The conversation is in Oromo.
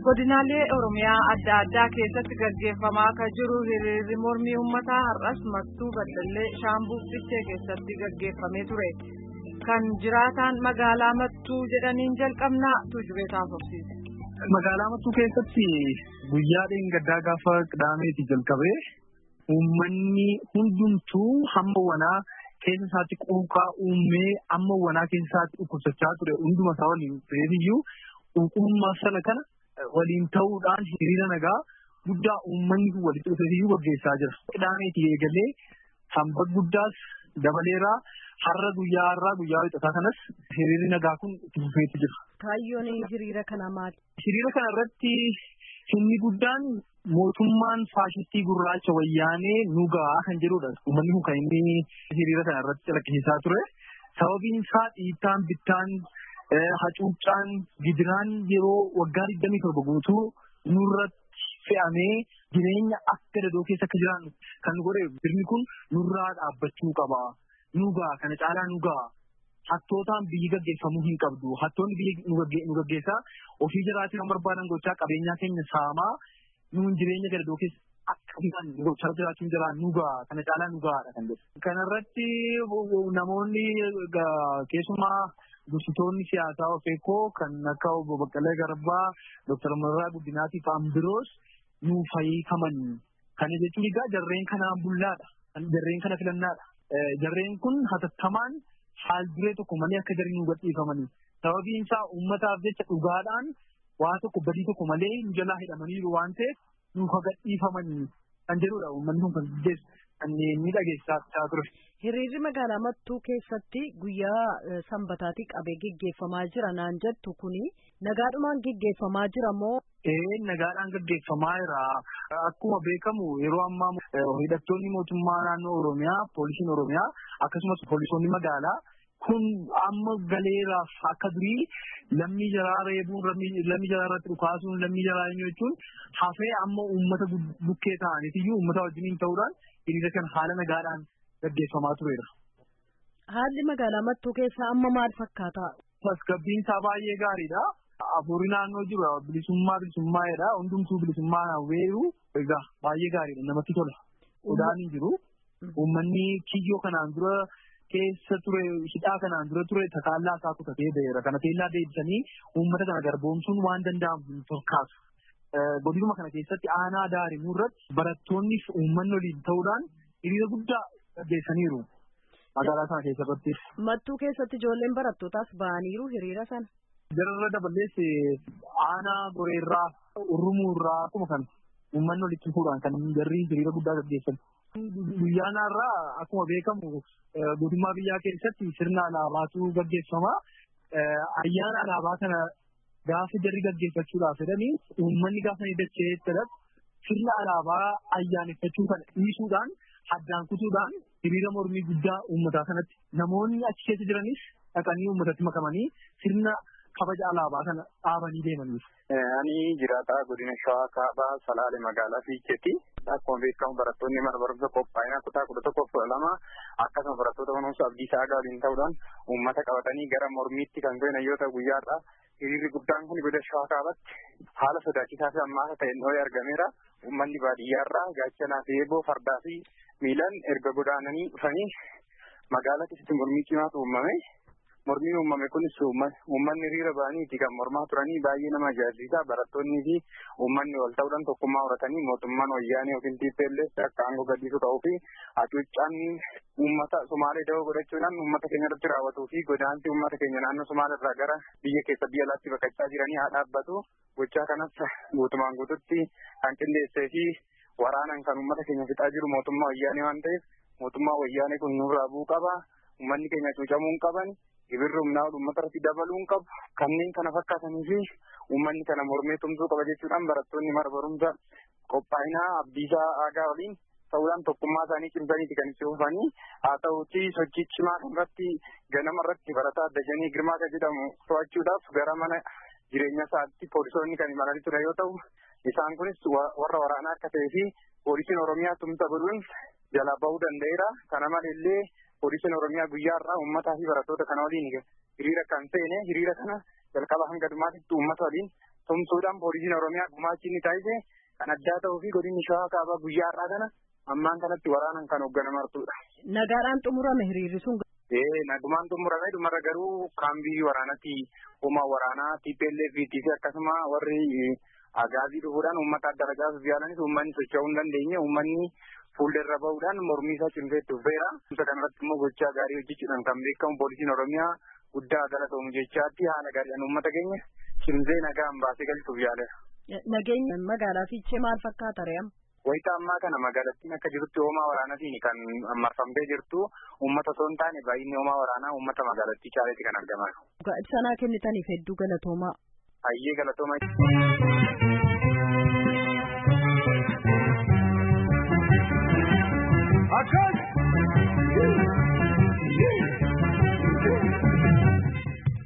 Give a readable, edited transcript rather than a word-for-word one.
Godinaalee Oromiyaa adda addaa keessatti gaggeeffamaa kan jiru hiriirri mormii uummataa har'as Mattuu Baddallee Shaambuu Fiichee keessatti gaggeeffamee ture. Kan jiraataan magaalaa Mattuu jedhaniin jalqabnaa Tuujubee taasofsiise. Magaalaa Mattuu keessatti guyyaa dheengaddaa gaafa Qidaameeti jalqabee uummanni hundumtuu hamma wanaa keessa isaatti quuqaa uumee amma wanaa keessa isaatti dhukkubsachaa ture hunduma isaa waliin ta'eefiyyuu quuqummaa sana kana waliin ta'uudhaan hiriira nagaa guddaa uummanni kun walitti dhufeefiyyuu gaggeessaa jira. Qidaameeti eegalee hamba guddaas dabaleeraa har'a guyyaa wixataa kanas hiriirri nagaa kun itti fufeetti jira. Kaayyoon hiriira kana maali? Hiriira kana irratti inni guddaan mootummaan faashistii gurraacha wayyaanee nugaa kan jedhudha. Uummanni kun kan inni hiriira kana irratti calaqqisiisaa ture. Sababiin isaa dhiittaan bittaan hacuuccaan gidiraan yeroo waggaa 27 guutuu nurratti fe'amee jireenya akka dadoo keessa akka jiraannu kan godhe birni kun nurraa dhaabbachuu qaba. Nugaa kana caalaa nugaa hattootaan biyyi gaggeeffamuu hin qabdu. Hattoonni biyyi nu gaggeessaa ofii jiraatii kan barbaadan gochaa qabeenyaa keenya saamaa nuun jireenya gadadoo keessa akka bishaan gochaa jiraachuun jira nugaa kana caalaa nugaadha kan jedhu. Kanarratti namoonni keessumaa dursitoonni siyaasaa ofeekoo kan akka obbo Baqqalee Garbaa, Dr. Mararaa Guddinaa fi kan biroos nuuf hiikaman. Kana jechuun egaa jarreen kanaan bullaadha. Jarreen kana filannaadha. Jarreen kun hatattamaan haal duree tokko malee akka jarri nu gadhiifamanii. Sababiin isaa uummataaf jecha dhugaadhaan waa tokko badii tokko malee nu jalaa hidhamaniiru waan ta'eef nuuf gadhiifamanii kan jedhudha uummanni kun kan gaggeessu kan miidhageessaa ture. Hiriirri magaalaa Mattuu keessatti guyyaa sanbataatii qabee gaggeeffamaa jira naan jettu kuni nagaadhumaan gaggeeffamaa jira moo? Nagaadhaan gaggeeffamaa jira. Akkuma beekamu yeroo ammaa hidhattoonni mootummaa naannoo Oromiyaa, poolisiin Oromiyaa akkasumas poolisoonni magaalaa kun amma galeeraaf akka durii lammii jaraa reebuun lammii jaraa irratti dhukaasuun lammii jaraa jechuun hafee amma uummata bukkee ta'aniitiyyuu uummata wajjiniin ta'uudhaan hiriira kan haala nagaadhaan gaggeeffamaa tureera. Haalli magaalaa Mattuu keessaa amma maal fakkaata? Tasgabbiin isaa baay'ee gaariidha. Afurii naannoo jiru bilisummaadha. Hundumtuu bilisummaa weeruu egaa baay'ee gaariidha. Namatti tola. Odaan hin jiru. Uummanni kiyyoo kanaan dura keessa ture hidhaa kanaan dura ture takaallaa isaa kutatee ba'eera. Kana teellaa deebisanii uummata kana garboomsuun waan danda'amu hin fakkaatu. Godinuma kana keessatti aanaa Daarimuu irratti barattoonni fi uummanni waliin ta'uudhaan hiriira guddaa gaggeessaniiru. Magaalaa sana keessatti. Mattuu keessatti ijoolleen barattootaas ba'aniiru hiriira sana. Jararra dabalees aanaa Goreerraa, Urrumuurraa akkuma kana uummanni walitti fuudhaan kan jarri hiriira guddaa gaggeessan. Guyyaan har'aa akkuma beekamu guutummaa biyyaa keessatti sirna alaabaatu gaggeeffama. Ayyaana alaabaa kana gaafa jarri gaggeeffachuudhaaf jedhanii uummanni gaafa ni dachee sirna alaabaa ayyaaneffachuu kana dhiisuudhaan addaan kutuudhaan hiriira mormii guddaa uummataa kanatti namoonni achi keessa jiranis dhaqanii uummatatti makamanii sirna kabaja alaabaa kana dhaabanii deemaniiru. Ani jiraataa godina Shawaa Kaabaa Salaalee magaalaa Fiicheetti. Akkuma beekamu barattoonni mana barumsa qophaa'inaa kutaa 11-12 akkasuma barattoota kunuunsa Abdiisaa Aagaa waliin ta'uudhaan uummata qabatanii gara mormiitti kan ga'an yoo ta'u guyyaadha. Hiriirri guddaan kun godina Shawaa Kaabaatti haala sodaachisaa fi ammaasa ta'een dhoo'ee argameera. Uummanni baadiyyaarraa gaachanaa fi eeboo fardaa fi miilaan erga godaananii dhufanii magaalaa keessatti mormii cimaatu uumame. Mormiin uumame kunis uummanni hiriira ba'anii kan mormaa turanii baay'ee nama ajaa'ibsiisa. Barattoonnii fi uummanni wal ta'uudhaan tokkummaa horatanii mootummaan wayyaanee yookiin TPLF akka aangoo gadhiisuu ta'uu fi hacuuccaan uummata Somaalee da'oo godhachuudhaan uummata keenya irratti raawwatuu fi godaansi uummata keenya naannoo Somaalee irraa gara biyya keessa biyya alaatti baqachaa jiranii haa dhaabbatu. Gochaa kanas guutumaan guututti kan qindeessee fi waraanaan kan uummata keenya fixaa jiru mootummaa wayyaanee waan ta'eef mootummaa wayyaanee kun nurraa bu'uu qaba. Uummanni keenya cuucamuu hin qaban. Gibirri humnaa uummata irratti dabaluu hin qabu. Kanneen kana fakkaatanii fi uummanni kana mormee tumsuu qaba jechuudhaan barattoonni mana barumsa qophaa'inaa Abdiisaa Aagaa waliin ta'uudhaan tokkummaa isaanii cimsaniiti kan itti fufanii. Haa ta'uutii sochii cimaa kanarratti ganama irratti barataa Dajanee Girmaa kan jedhamu to'achuudhaaf gara mana jireenya isaatti poolisoonni kan imalanii ture yoo ta'u isaan kunis warra waraanaa akka ta'ee fi poolisiin Oromiyaa tumsa godhuun jalaa bahuu danda'eera. Kana maleellee poolisiin Oromiyaa guyyaa irraa uummataa fi barattoota kana waliin hiriira kan seene hiriira kana jalqaba hanga dhumaatitti uummata waliin tumsuudhaan poolisiin Oromiyaa gumaachi inni taasise kan addaa ta'uu fi godinni Shawaa Kaabaa guyyaa har'aa kana ammaan kanatti waraanan kan hoogganamartudha. Nagaadhaan xumurame hiriirri sun. Nagumaan xumurame dhumarra garuu kaambii waraanaatti humna waraanaa TPLF fi akkasuma warri agaazii dhufuudhaan uummata adda addaaf yaalanis uummanni socho'uu hin dandeenye uummanni fuulderra bahuudhaan mormii isaa cimseetti dhufeera. Isa kanarratti immoo gochaa gaarii hojjechuudhaan kan beekamu poolisiin Oromiyaa guddaa galatoomu jechaatti haala gaariidhaan uummata keenya cimsee nagaan baasee galchuuf yaaleera. Nageenya magaalaa Fiichee maal fakkaata re'am? Wayita ammaa kana magaalattiin akka jirutti hoomaa waraanaatiin kan marfamtee jirtu uummata osoo hin taane baay'inni hoomaa waraanaa uummata magaalattii caaleetti kan argaman. Ibsanaa kennitaniif hedduu galatoomaa. Hayyee galatoomaa.